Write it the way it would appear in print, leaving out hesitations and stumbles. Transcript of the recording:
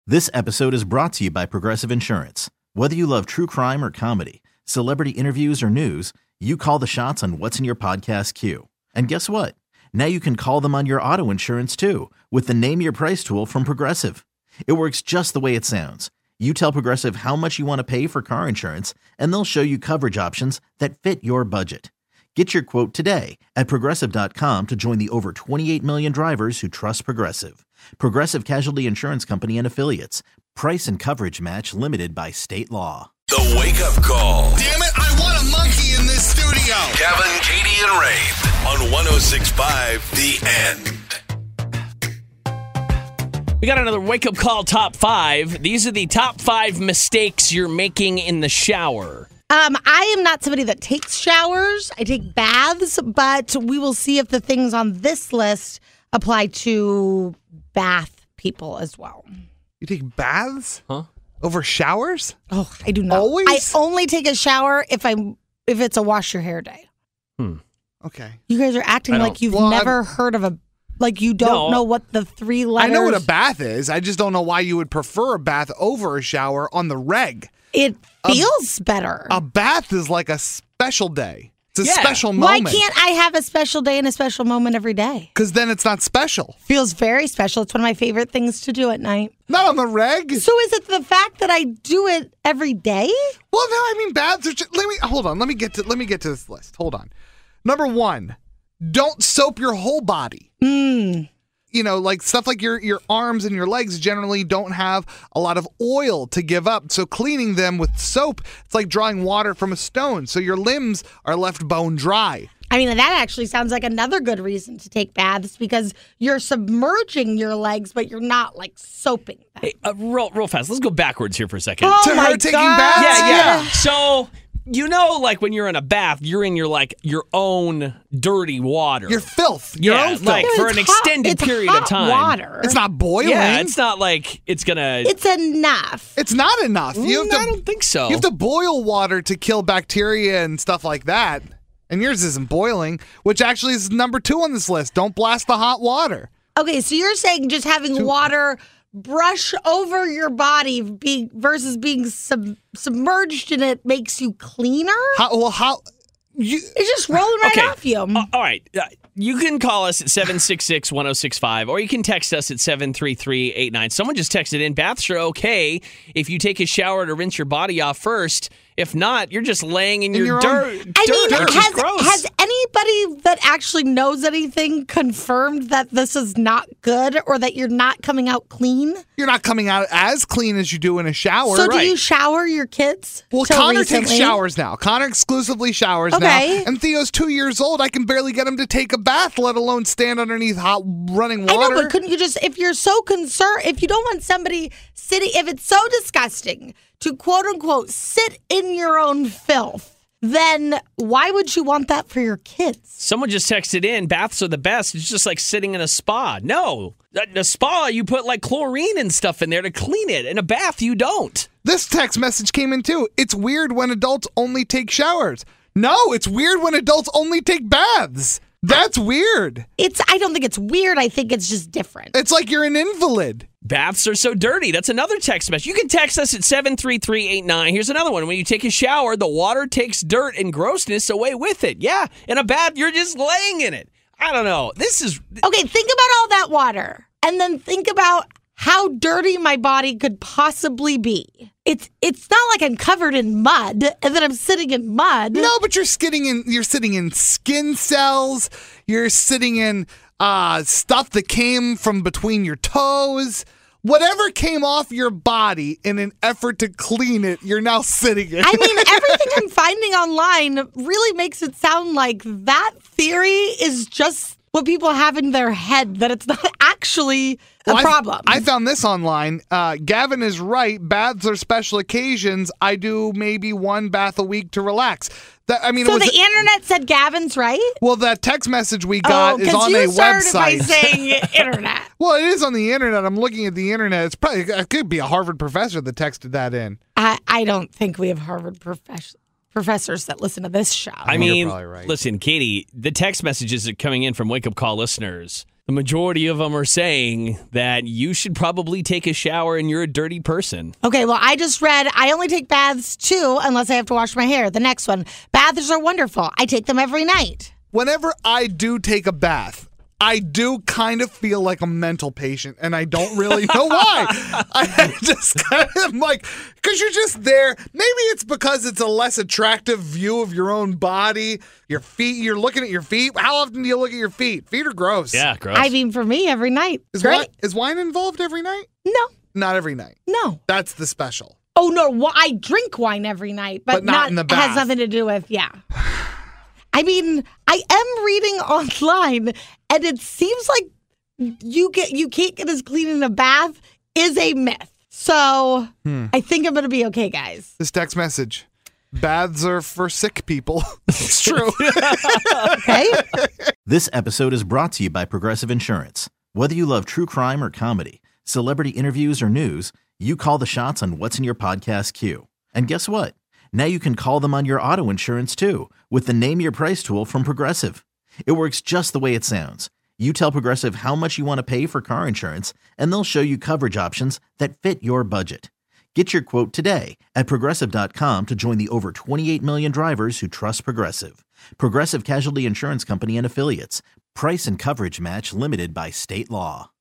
This episode is brought to you by Progressive Insurance. Whether you love true crime or comedy, celebrity interviews or news, you call the shots on what's in your podcast queue. And guess what? Now you can call them on your auto insurance too with the Name Your Price tool from Progressive. It works just the way it sounds. You tell Progressive how much you want to pay for car insurance, and they'll show you coverage options that fit your budget. Get your quote today at Progressive.com to join the over 28 million drivers who trust Progressive. Progressive Casualty Insurance Company and Affiliates. Price and coverage match limited by state law. The Wake Up Call. Damn it, I want a monkey in this studio. Kevin, Katie, and Ray on 106.5 The End. We got another Wake Up Call top 5. These are the top 5 mistakes you're making in the shower. I am not somebody that takes showers. I take baths, but we will see if the things on this list apply to bath people as well. You take baths? Huh? Over showers? Oh, I do not. Always? I only take a shower if it's a wash your hair day. Okay. You guys are acting like you've never heard of you don't know what the 3 letters. I know what a bath is. I just don't know why you would prefer a bath over a shower on the reg. It feels better. A bath is like a special day. It's a special moment. Why can't I have a special day and a special moment every day? Because then it's not special. Feels very special. It's one of my favorite things to do at night. Not on the reg. So is it the fact that I do it every day? Well, no, I mean baths are just, hold on. Let me get to this list. Hold on. Number 1, don't soap your whole body. You know, like stuff like your arms and your legs generally don't have a lot of oil to give up. So cleaning them with soap, it's like drawing water from a stone. So your limbs are left bone dry. I mean, that actually sounds like another good reason to take baths because you're submerging your legs, but you're not like soaping them. Hey, real fast. Let's go backwards here for a second. Oh To my her taking God. baths? Yeah. So, you know, like when you're in a bath, you're in your own dirty water. Your filth. Your own filth. like for It's an hot- extended it's period hot of time. Water. It's not boiling. Yeah, it's not like it's gonna. It's enough. It's not enough. You have I don't think so. You have to boil water to kill bacteria and stuff like that. And yours isn't boiling, which actually is number 2 on this list. Don't blast the hot water. Okay, so you're saying just having water brush over your body versus being submerged in it makes you cleaner? It's just rolling right off you. All right. You can call us at 766-1065, or you can text us at 73389. Someone just texted in, baths are okay if you take a shower to rinse your body off first. If not, you're just laying in your dirt. Which is gross. Has anybody that actually knows anything confirmed that this is not good or that you're not coming out clean? You're not coming out as clean as you do in a shower. So do you shower your kids? Well, till Connor recently? takes showers now. Connor exclusively showers now. And Theo's 2 years old. I can barely get him to take a bath, let alone stand underneath hot running water. I know, but couldn't you just, if you're so concerned, if you don't want somebody sitting, if it's so disgusting to quote unquote sit in your own filth, then why would you want that for your kids? Someone just texted in, baths are the best. It's just like sitting in a spa. No. In a spa, you put like chlorine and stuff in there to clean it. In a bath, you don't. This text message came in too. It's weird when adults only take showers. No, it's weird when adults only take baths. That's weird. I don't think it's weird. I think it's just different. It's like you're an invalid. Baths are so dirty. That's another text message. You can text us at 73389. Here's another one. When you take a shower, the water takes dirt and grossness away with it. Yeah, in a bath, you're just laying in it. I don't know. This is... Okay, think about all that water. And then think about how dirty my body could possibly be. It's not like I'm covered in mud and then I'm sitting in mud. No, but you're sitting in skin cells. You're sitting in stuff that came from between your toes. Whatever came off your body in an effort to clean it, you're now sitting in. I mean, everything I'm finding online really makes it sound like that theory is just what people have in their head, that it's not actually a problem. I found this online. Gavin is right. Baths are special occasions. I do maybe 1 bath a week to relax. So the internet said Gavin's right? Well, that text message we got is on a website. Because you started by saying internet. Well, it is on the internet. I'm looking at the internet. It could be a Harvard professor that texted that in. I don't think we have Harvard professors that listen to this show. I mean, You're probably right. Listen, Katie, the text messages are coming in from Wake Up Call listeners. The majority of them are saying that you should probably take a shower and you're a dirty person. Okay, well, I just read I only take baths too unless I have to wash my hair. The next one, baths are wonderful. I take them every night. Whenever I do take a bath, I do kind of feel like a mental patient, and I don't really know why. I just kind of like, because you're just there. Maybe it's because it's a less attractive view of your own body. Your feet, you're looking at your feet. How often do you look at your feet? Feet are gross. Yeah, gross. I mean, for me, every night. Is wine involved every night? No. Not every night. No. That's the special. Oh, no. I drink wine every night, but not in the bath. Has nothing to do with, yeah. I mean, I am reading online, and it seems like you can't get as clean in a bath is a myth. So I think I'm going to be okay, guys. This text message. Baths are for sick people. It's true. Okay. This episode is brought to you by Progressive Insurance. Whether you love true crime or comedy, celebrity interviews or news, you call the shots on what's in your podcast queue. And guess what? Now you can call them on your auto insurance too with the Name Your Price tool from Progressive. It works just the way it sounds. You tell Progressive how much you want to pay for car insurance, and they'll show you coverage options that fit your budget. Get your quote today at Progressive.com to join the over 28 million drivers who trust Progressive. Progressive Casualty Insurance Company and Affiliates. Price and coverage match limited by state law.